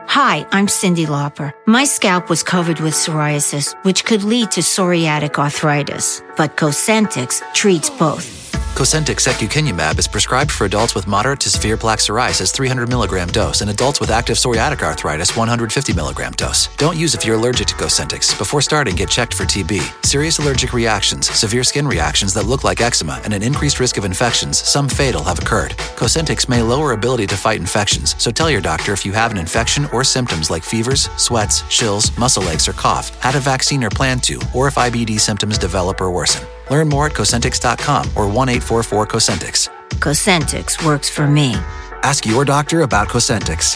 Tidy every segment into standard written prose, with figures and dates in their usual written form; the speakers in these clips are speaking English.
Hi, I'm Cyndi Lauper. My scalp was covered with psoriasis, which could lead to psoriatic arthritis, but Cosentyx treats both. Cosentyx secukinumab is prescribed for adults with moderate to severe plaque psoriasis 300 milligram dose and adults with active psoriatic arthritis 150 milligram dose. Don't use if you're allergic to Cosentyx. Before starting, get checked for TB. Serious allergic reactions, severe skin reactions that look like eczema, and an increased risk of infections, some fatal, have occurred. Cosentyx may lower ability to fight infections, so tell your doctor if you have an infection or symptoms like fevers, sweats, chills, muscle aches, or cough, had a vaccine or plan to, or if IBD symptoms develop or worsen. Learn more at Cosentyx.com or 1-844-COSENTYX. Cosentyx works for me. Ask your doctor about Cosentyx.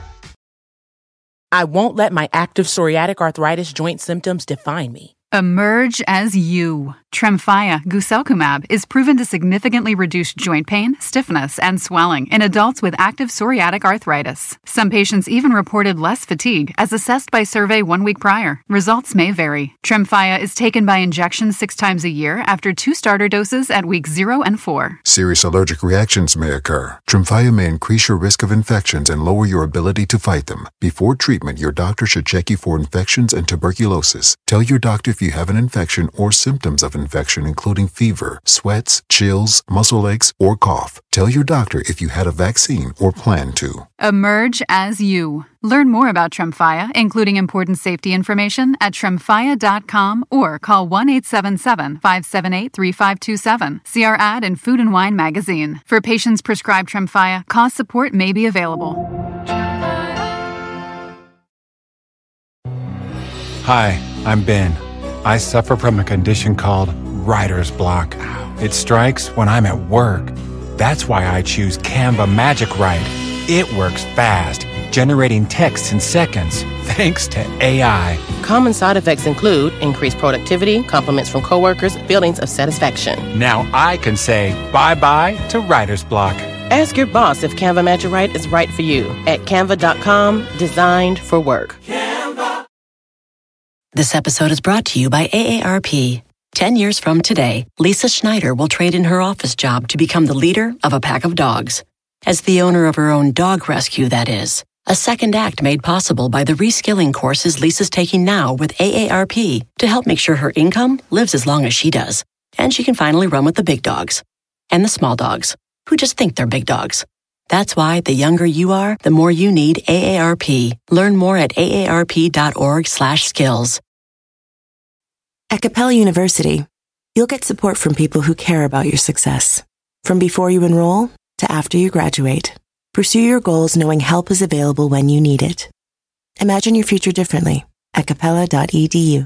I won't let my active psoriatic arthritis joint symptoms define me. Emerge as you. Tremfya guselkumab is proven to significantly reduce joint pain, stiffness, and swelling in adults with active psoriatic arthritis. Some patients even reported less fatigue as assessed by survey 1 week prior. Results may vary. Tremfya is taken by injection 6 times a year after 2 starter doses at weeks 0 and 4. Serious allergic reactions may occur. Tremfya may increase your risk of infections and lower your ability to fight them. Before treatment, your doctor should check you for infections and tuberculosis. Tell your doctor if you have an infection or symptoms of infection, including fever, sweats, chills, muscle aches, or cough. Tell your doctor if you had a vaccine or plan to. Emerge as you. Learn more about Tremfya, including important safety information, at tremfya.com or call 1-877-578-3527. See our ad in Food and Wine magazine. For patients prescribed Tremfya, cost support may be available. Hi, I'm Ben. I suffer from a condition called writer's block. It strikes when I'm at work. That's why I choose Canva Magic Write. It works fast, generating text in seconds, thanks to AI. Common side effects include increased productivity, compliments from coworkers, feelings of satisfaction. Now I can say bye-bye to writer's block. Ask your boss if Canva Magic Write is right for you at canva.com, designed for work. This episode is brought to you by AARP. 10 years from today, Lisa Schneider will trade in her office job to become the leader of a pack of dogs. As the owner of her own dog rescue, that is. A second act made possible by the reskilling courses Lisa's taking now with AARP to help make sure her income lives as long as she does. And she can finally run with the big dogs. And the small dogs, who just think they're big dogs. That's why the younger you are, the more you need AARP. Learn more at aarp.org/skills. At Capella University, you'll get support from people who care about your success. From before you enroll to after you graduate, pursue your goals knowing help is available when you need it. Imagine your future differently at capella.edu.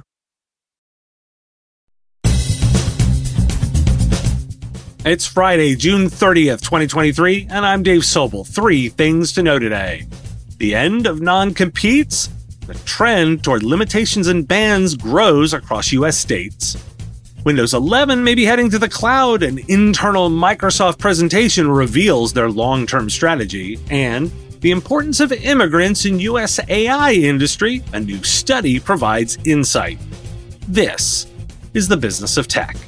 It's Friday, June 30th, 2023, and I'm Dave Sobel. 3 things to know today. The end of non-competes. The trend toward limitations and bans grows across U.S. states. Windows 11 may be heading to the cloud. An internal Microsoft presentation reveals their long-term strategy. And the importance of immigrants in U.S. AI industry. A new study provides insight. This is the business of tech.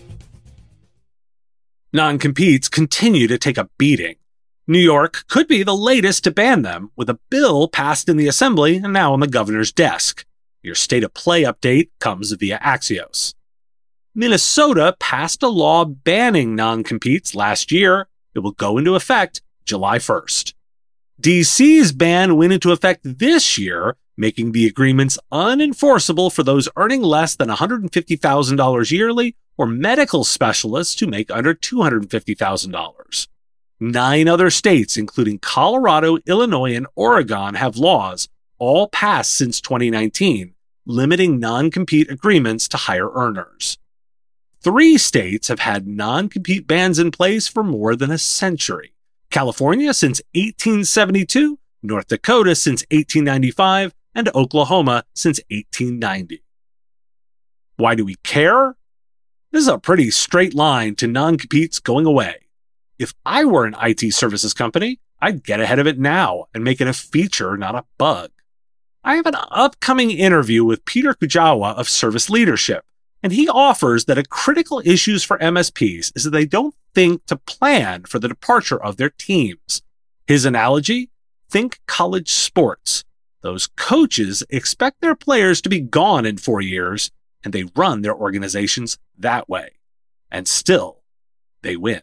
Non-competes continue to take a beating. New York could be the latest to ban them, with a bill passed in the Assembly and now on the governor's desk. Your State of Play update comes via Axios. Minnesota passed a law banning non-competes last year. It will go into effect July 1st. DC's ban went into effect this year, making the agreements unenforceable for those earning less than $150,000 yearly or medical specialists who make under $250,000. 9 other states, including Colorado, Illinois, and Oregon, have laws, all passed since 2019, limiting non-compete agreements to higher earners. 3 states have had non-compete bans in place for more than a century. California since 1872, North Dakota since 1895, and Oklahoma since 1890. Why do we care? This is a pretty straight line to non-competes going away. If I were an IT services company, I'd get ahead of it now and make it a feature, not a bug. I have an upcoming interview with Peter Kujawa of Service Leadership, and he offers that a critical issue for MSPs is that they don't think to plan for the departure of their teams. His analogy? Think college sports. Those coaches expect their players to be gone in 4 years, and they run their organizations that way. And still, they win.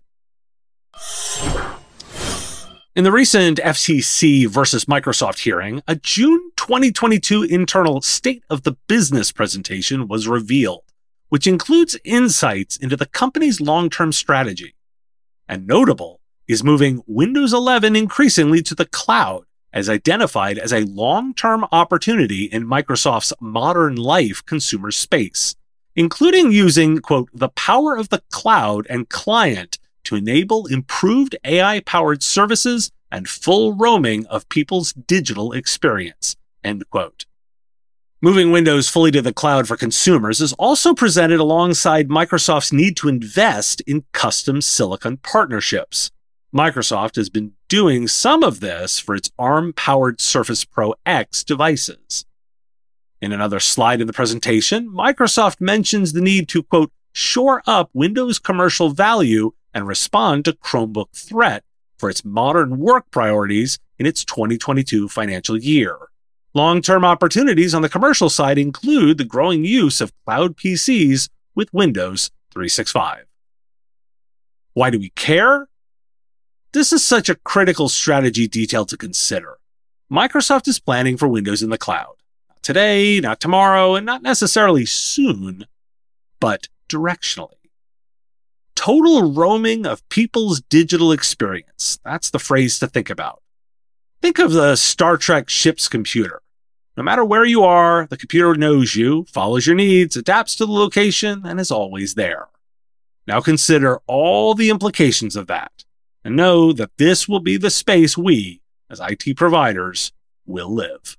In the recent FTC versus Microsoft hearing, a June 2022 internal State of the Business presentation was revealed, which includes insights into the company's long-term strategy. And notable is moving Windows 11 increasingly to the cloud, as identified as a long-term opportunity in Microsoft's modern life consumer space, including using, quote, the power of the cloud and client to enable improved AI-powered services and full roaming of people's digital experience, end quote. Moving Windows fully to the cloud for consumers is also presented alongside Microsoft's need to invest in custom silicon partnerships. Microsoft has been doing some of this for its ARM-powered Surface Pro X devices. In another slide in the presentation, Microsoft mentions the need to, quote, shore up Windows commercial value and respond to Chromebook threat for its modern work priorities in its 2022 financial year. Long-term opportunities on the commercial side include the growing use of cloud PCs with Windows 365. Why do we care? This is such a critical strategy detail to consider. Microsoft is planning for Windows in the cloud. Not today, not tomorrow, and not necessarily soon, but directionally. Total roaming of people's digital experience. That's the phrase to think about. Think of the Star Trek ship's computer. No matter where you are, the computer knows you, follows your needs, adapts to the location, and is always there. Now consider all the implications of that, and know that this will be the space we, as IT providers, will live.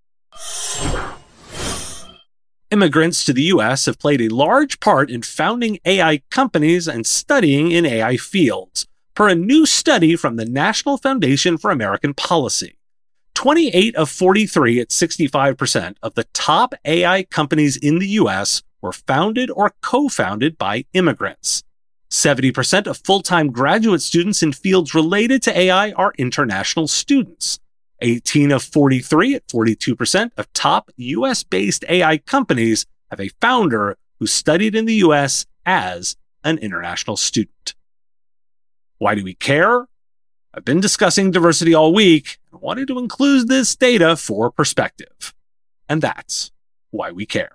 Immigrants to the U.S. have played a large part in founding AI companies and studying in AI fields, per a new study from the National Foundation for American Policy. 28 of 43 at 65% of the top AI companies in the U.S. were founded or co-founded by immigrants. 70% of full-time graduate students in fields related to AI are international students. 18 of 43 at 42% of top U.S.-based AI companies have a founder who studied in the U.S. as an international student. Why do we care? I've been discussing diversity all week and wanted to include this data for perspective. And that's why we care.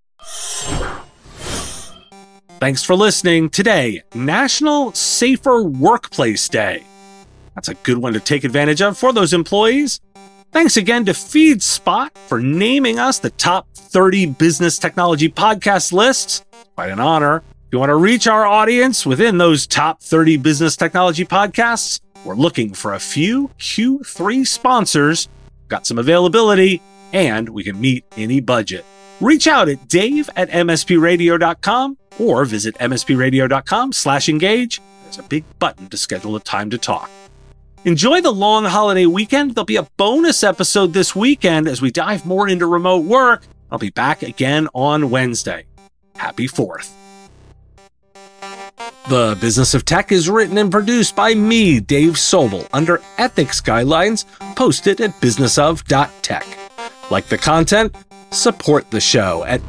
Thanks for listening. Today, National Safer Workplace Day. That's a good one to take advantage of for those employees. Thanks again to FeedSpot for naming us the top 30 business technology podcast lists. Quite an honor. If you want to reach our audience within those top 30 business technology podcasts, we're looking for a few Q3 sponsors. Got some availability, and we can meet any budget. Reach out at dave@mspradio.com or visit mspradio.com/engage. There's a big button to schedule a time to talk. Enjoy the long holiday weekend. There'll be a bonus episode this weekend as we dive more into remote work. I'll be back again on Wednesday. Happy 4th. The Business of Tech is written and produced by me, Dave Sobel, under ethics guidelines posted at businessof.tech. Like the content? Support the show at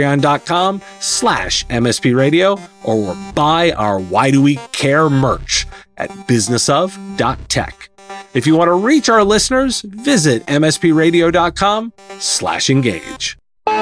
patreon.com/MSPradio or buy our Why Do We Care merch at businessof.tech. If you want to reach our listeners, visit mspradio.com/engage.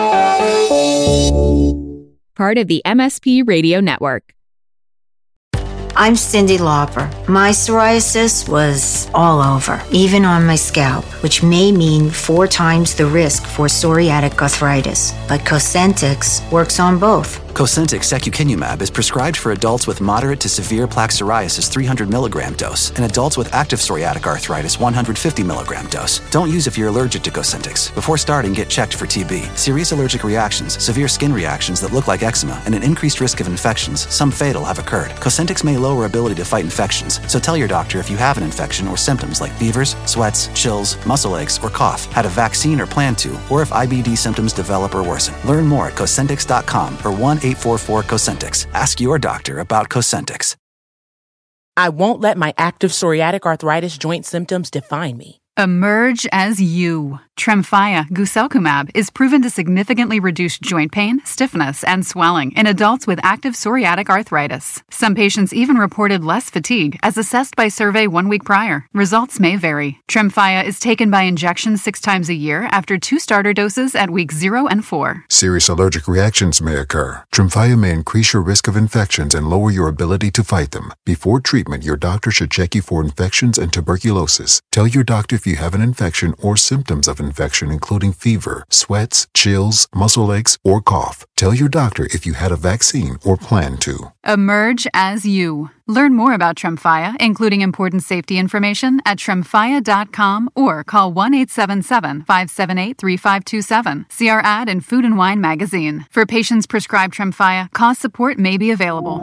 Part of the MSP Radio Network. I'm Cyndi Lauper. My psoriasis was all over, even on my scalp, which may mean 4 times the risk for psoriatic arthritis. But Cosentyx works on both. Cosentyx secukinumab is prescribed for adults with moderate to severe plaque psoriasis 300 milligram dose and adults with active psoriatic arthritis 150 milligram dose. Don't use if you're allergic to Cosentyx. Before starting, get checked for TB. Serious allergic reactions, severe skin reactions that look like eczema, and an increased risk of infections, some fatal, have occurred. Cosentyx may lower ability to fight infections, so tell your doctor if you have an infection or symptoms like fevers, sweats, chills, muscle aches, or cough, had a vaccine or plan to, or if IBD symptoms develop or worsen. Learn more at Cosentyx.com or 1-844-COSENTYX. Ask your doctor about Cosentyx. I won't let my active psoriatic arthritis joint symptoms define me. Emerge as you. Tremfya guselkumab is proven to significantly reduce joint pain, stiffness, and swelling in adults with active psoriatic arthritis. Some patients even reported less fatigue as assessed by survey 1 week prior. Results may vary. Tremfya is taken by injection 6 times a year after 2 starter doses at weeks 0 and 4. Serious allergic reactions may occur. Tremfya may increase your risk of infections and lower your ability to fight them. Before treatment, your doctor should check you for infections and tuberculosis. Tell your doctor if you have an infection or symptoms of infection, including fever, sweats, chills, muscle aches, or cough. Tell your doctor if you had a vaccine or plan to. Emerge as you. Learn more about Tremfya, including important safety information, at tremfya.com or call 1-877-578-3527. See our ad in Food and Wine magazine. For patients prescribed Tremfya, cost support may be available.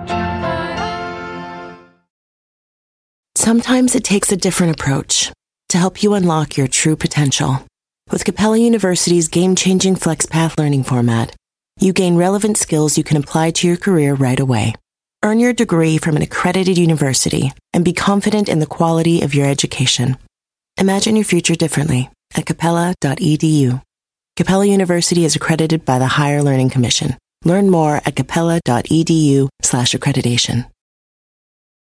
Sometimes it takes a different approach to help you unlock your true potential. With Capella University's game-changing FlexPath learning format, you gain relevant skills you can apply to your career right away. Earn your degree from an accredited university and be confident in the quality of your education. Imagine your future differently at capella.edu. Capella University is accredited by the Higher Learning Commission. Learn more at capella.edu/accreditation.